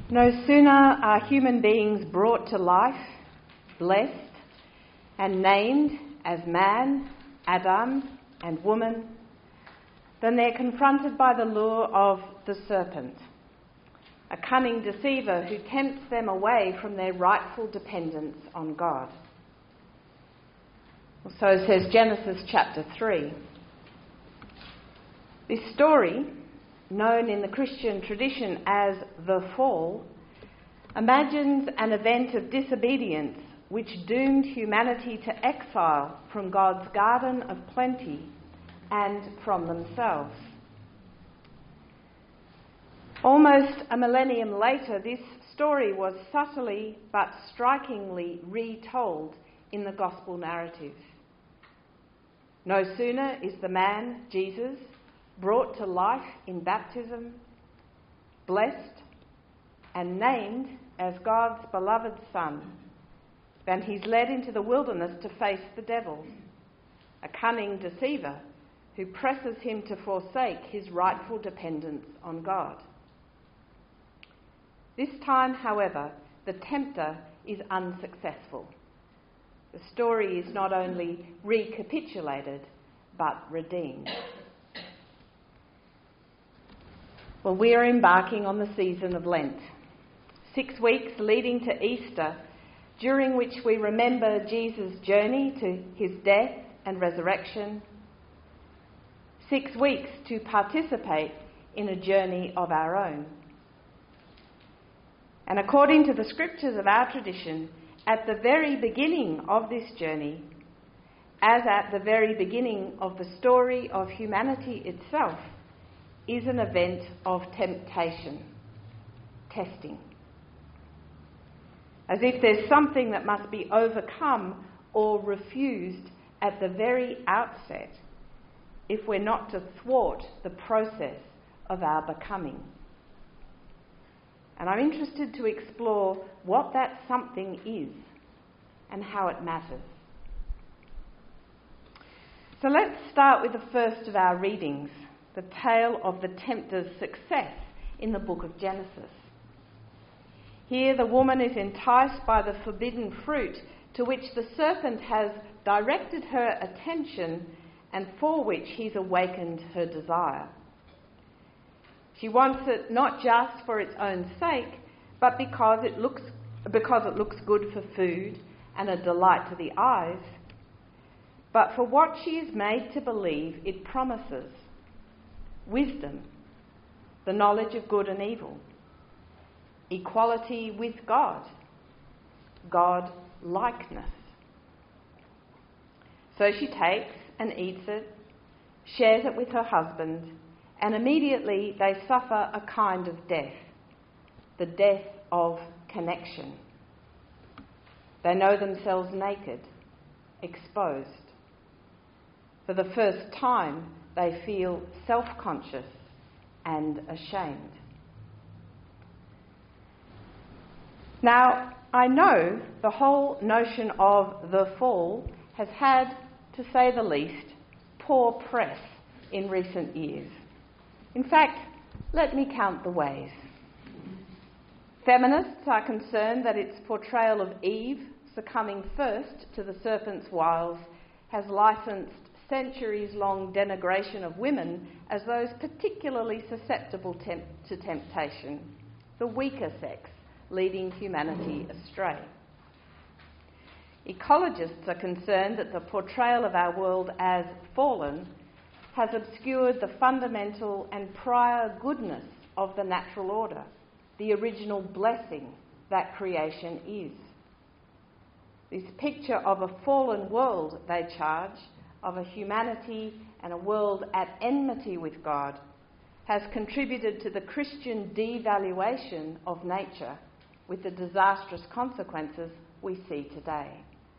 No sooner are human beings brought to life, blessed, and named as man, Adam, and woman, than they're confronted by the lure of the serpent, a cunning deceiver who tempts them away from their rightful dependence on God. So says Genesis chapter 3. This story, known in the Christian tradition as the Fall, imagines an event of disobedience which doomed humanity to exile from God's garden of plenty and from themselves. Almost a millennium later, this story was subtly but strikingly retold in the gospel narrative. No sooner is the man, Jesus, brought to life in baptism, blessed and named as God's beloved Son, than he's led into the wilderness to face the devil, a cunning deceiver who presses him to forsake his rightful dependence on God. This time, however, the tempter is unsuccessful. The story is not only recapitulated, but redeemed. Well, we are embarking on the season of Lent, 6 weeks leading to Easter, during which we remember Jesus' journey to his death and resurrection. 6 weeks to participate in a journey of our own. And according to the scriptures of our tradition, at the very beginning of this journey, as at the very beginning of the story of humanity itself, is an event of temptation, testing. As if there's something that must be overcome or refused at the very outset if we're not to thwart the process of our becoming. And I'm interested to explore what that something is and how it matters. So let's start with the first of our readings, the tale of the tempter's success in the book of Genesis. Here the woman is enticed by the forbidden fruit to which the serpent has directed her attention and for which he's awakened her desire. She wants it not just for its own sake, but because it looks good for food and a delight to the eyes, but for what she is made to believe it promises: wisdom, the knowledge of good and evil, equality with God, God-likeness. So she takes and eats it, shares it with her husband, and immediately they suffer a kind of death, the death of connection. They know themselves naked, exposed. For the first time, they feel self-conscious and ashamed. Now, I know the whole notion of the fall has had, to say the least, poor press in recent years. In fact, let me count the ways. Feminists are concerned that its portrayal of Eve succumbing first to the serpent's wiles has licensed centuries-long denigration of women as those particularly susceptible to temptation, the weaker sex, leading humanity astray. Ecologists are concerned that the portrayal of our world as fallen has obscured the fundamental and prior goodness of the natural order, the original blessing that creation is. This picture of a fallen world, they charge, of a humanity and a world at enmity with God, has contributed to the Christian devaluation of nature, with the disastrous consequences we see today.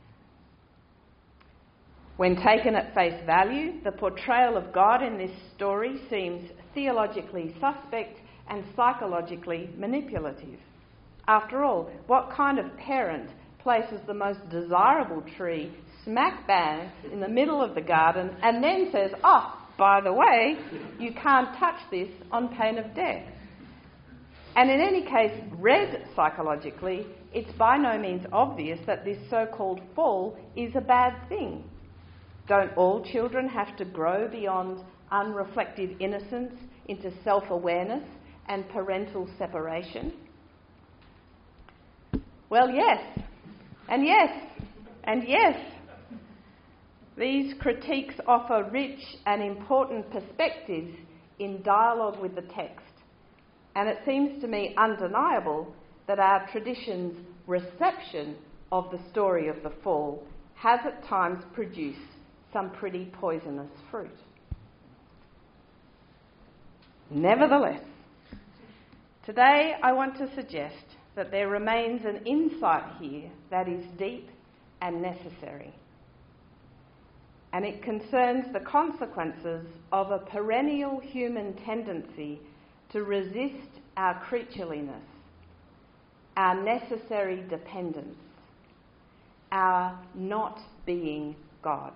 When taken at face value, the portrayal of God in this story seems theologically suspect and psychologically manipulative. After all, what kind of parent places the most desirable tree smack bang in the middle of the garden and then says, "Oh, by the way, you can't touch this on pain of death"? And in any case, read psychologically, it's by no means obvious that this so-called fall is a bad thing. Don't all children have to grow beyond unreflective innocence into self-awareness and parental separation? Well, yes, and yes, and yes. These critiques offer rich and important perspectives in dialogue with the text, and it seems to me undeniable that our tradition's reception of the story of the fall has at times produced some pretty poisonous fruit. Nevertheless, today I want to suggest that there remains an insight here that is deep and necessary. And it concerns the consequences of a perennial human tendency to resist our creatureliness, our necessary dependence, our not being God.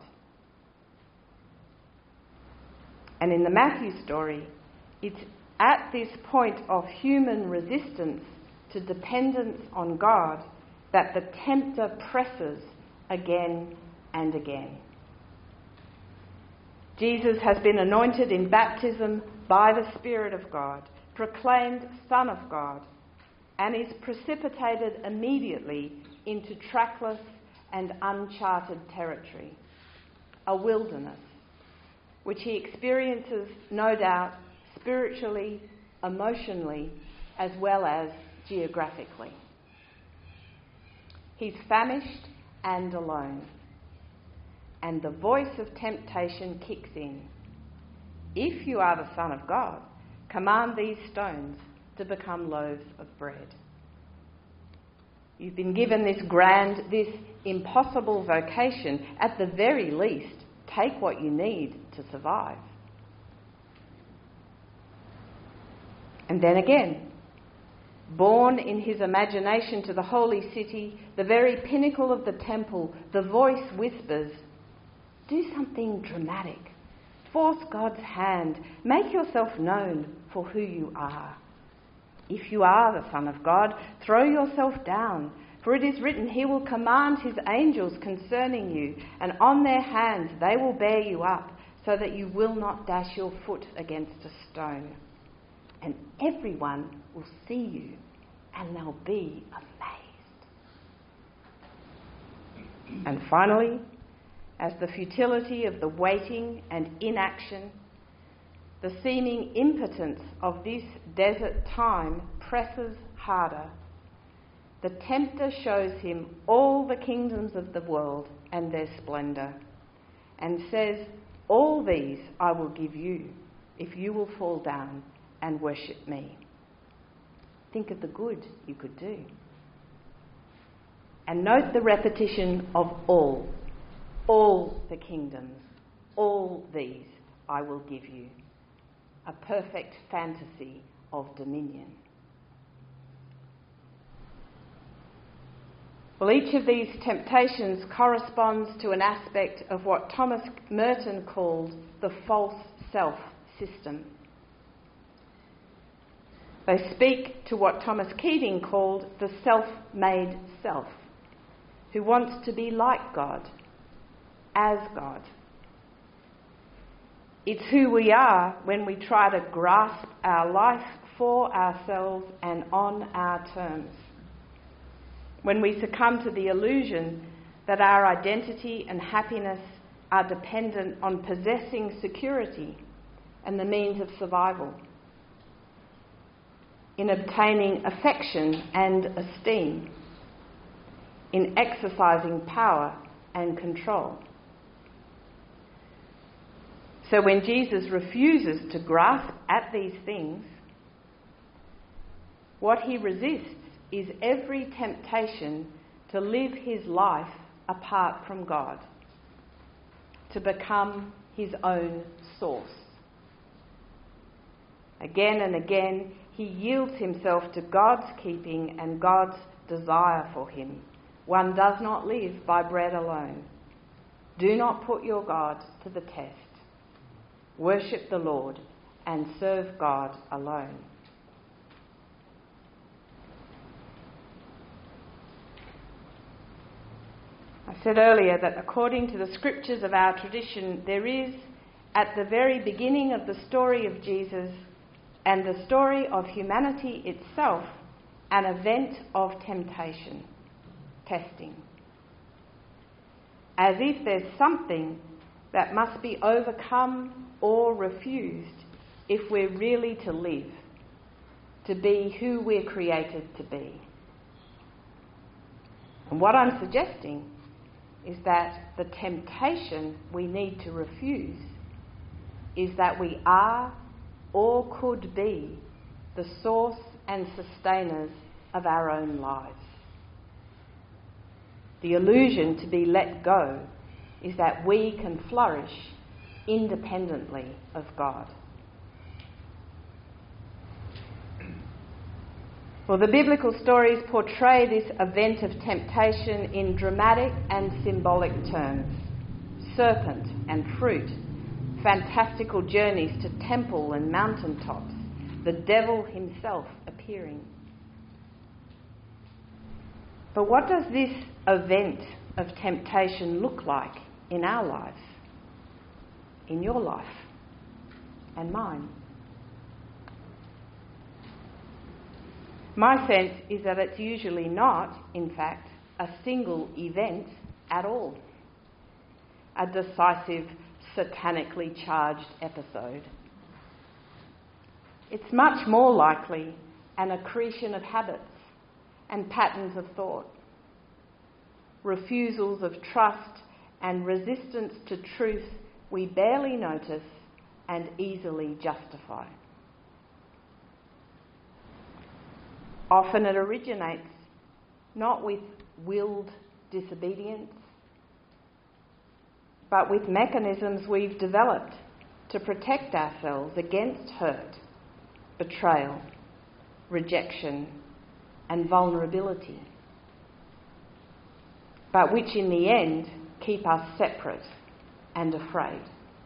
And in the Matthew story, it's at this point of human resistance to dependence on God that the tempter presses again and again. Jesus has been anointed in baptism by the Spirit of God, proclaimed Son of God, and is precipitated immediately into trackless and uncharted territory, a wilderness, which he experiences, no doubt, spiritually, emotionally, as well as geographically. He's famished and alone, and the voice of temptation kicks in. If you are the Son of God, command these stones to become loaves of bread. You've been given this grand, this impossible vocation. At the very least, take what you need to survive. And then again, born in his imagination to the holy city, the very pinnacle of the temple, the voice whispers, do something dramatic. Force God's hand. Make yourself known for who you are. If you are the Son of God, throw yourself down, for it is written, he will command his angels concerning you, and on their hands they will bear you up, so that you will not dash your foot against a stone. And everyone will see you, and they'll be amazed. And finally, as the futility of the waiting and inaction, the seeming impotence of this desert time presses harder, the tempter shows him all the kingdoms of the world and their splendour, and says, all these I will give you if you will fall down and worship me. Think of the good you could do. And note the repetition of all the kingdoms, all these I will give you. A perfect fantasy of dominion. Well, each of these temptations corresponds to an aspect of what Thomas Merton called the false self system. They speak to what Thomas Keating called the self-made self, who wants to be like God, as God. It's who we are when we try to grasp our life for ourselves and on our terms. When we succumb to the illusion that our identity and happiness are dependent on possessing security and the means of survival, in obtaining affection and esteem, in exercising power and control. So when Jesus refuses to grasp at these things, what he resists is every temptation to live his life apart from God, to become his own source. Again and again, he yields himself to God's keeping and God's desire for him. One does not live by bread alone. Do not put your God to the test. Worship the Lord and serve God alone. I said earlier that according to the scriptures of our tradition, there is, at the very beginning of the story of Jesus and the story of humanity itself, an event of temptation, testing. As if there's something that must be overcome or refused if we're really to live, to be who we're created to be. And what I'm suggesting is that the temptation we need to refuse is that we are or could be the source and sustainers of our own lives. The illusion to be let go is that we can flourish independently of God. Well, the biblical stories portray this event of temptation in dramatic and symbolic terms. Serpent and fruit, fantastical journeys to temple and mountaintops, the devil himself appearing. But what does this event of temptation look like in our lives, in your life and mine? My sense is that it's usually not, in fact, a single event at all, a decisive, satanically charged episode. It's much more likely an accretion of habits and patterns of thought, refusals of trust and resistance to truth we barely notice and easily justify. Often it originates not with willed disobedience, but with mechanisms we've developed to protect ourselves against hurt, betrayal, rejection, and vulnerability, but which in the end keep us separate and afraid.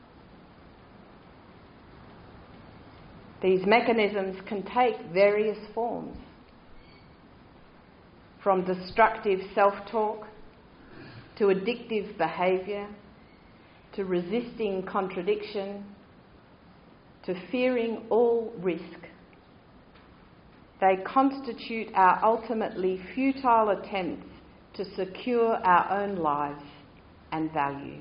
These mechanisms can take various forms, from destructive self-talk to addictive behaviour, to resisting contradiction, to fearing all risk. They constitute our ultimately futile attempts to secure our own lives and value.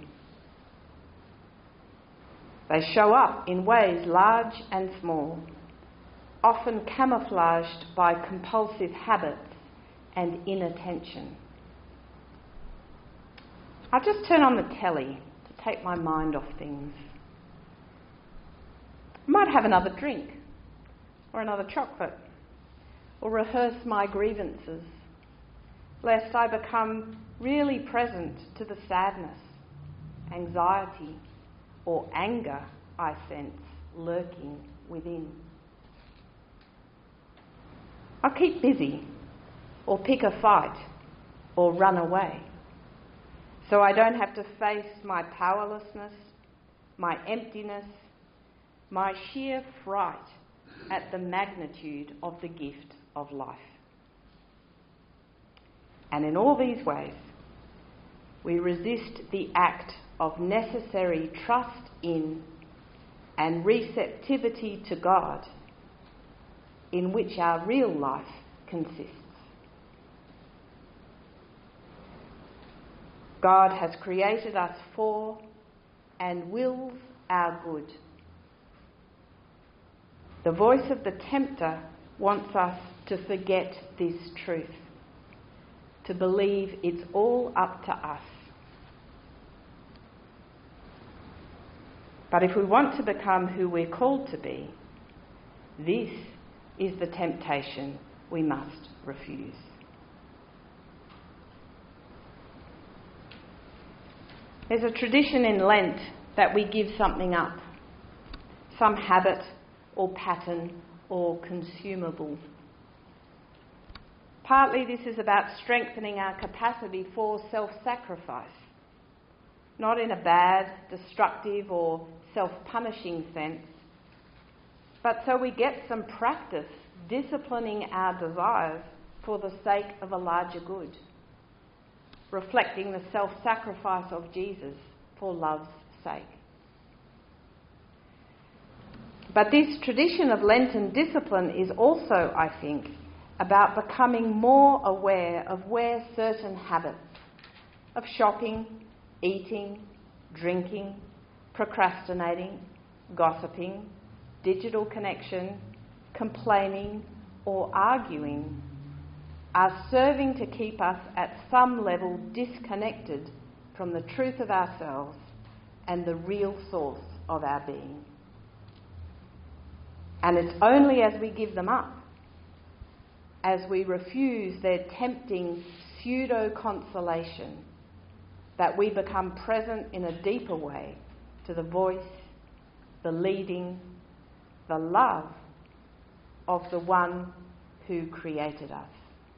They show up in ways large and small, often camouflaged by compulsive habits and inattention. I just turn on the telly to take my mind off things. I might have another drink or another chocolate or rehearse my grievances, lest I become really present to the sadness, anxiety, or anger I sense lurking within. I'll keep busy, or pick a fight, or run away, so I don't have to face my powerlessness, my emptiness, my sheer fright at the magnitude of the gift of life. And in all these ways, we resist the act of necessary trust in and receptivity to God, in which our real life consists. God has created us for and wills our good. The voice of the tempter wants us to forget this truth, to believe it's all up to us. But if we want to become who we're called to be, this is the temptation we must refuse. There's a tradition in Lent that we give something up, some habit or pattern or consumable. Partly this is about strengthening our capacity for self-sacrifice, not in a bad, destructive or self-punishing sense, but so we get some practice disciplining our desires for the sake of a larger good, reflecting the self-sacrifice of Jesus for love's sake. But this tradition of Lenten discipline is also, I think, about becoming more aware of where certain habits of shopping, eating, drinking, procrastinating, gossiping, digital connection, complaining, or arguing are serving to keep us at some level disconnected from the truth of ourselves and the real source of our being. And it's only as we give them up, as we refuse their tempting pseudo-consolation, that we become present in a deeper way to the voice, the leading, the love of the one who created us.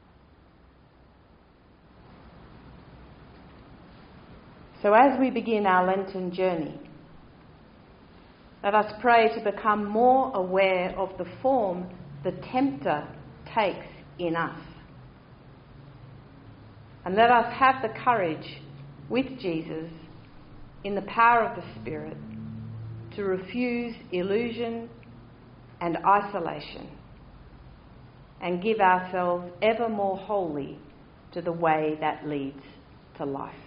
So as we begin our Lenten journey, let us pray to become more aware of the form the tempter takes in us. And let us have the courage, with Jesus, in the power of the Spirit, to refuse illusion and isolation and give ourselves ever more wholly to the way that leads to life.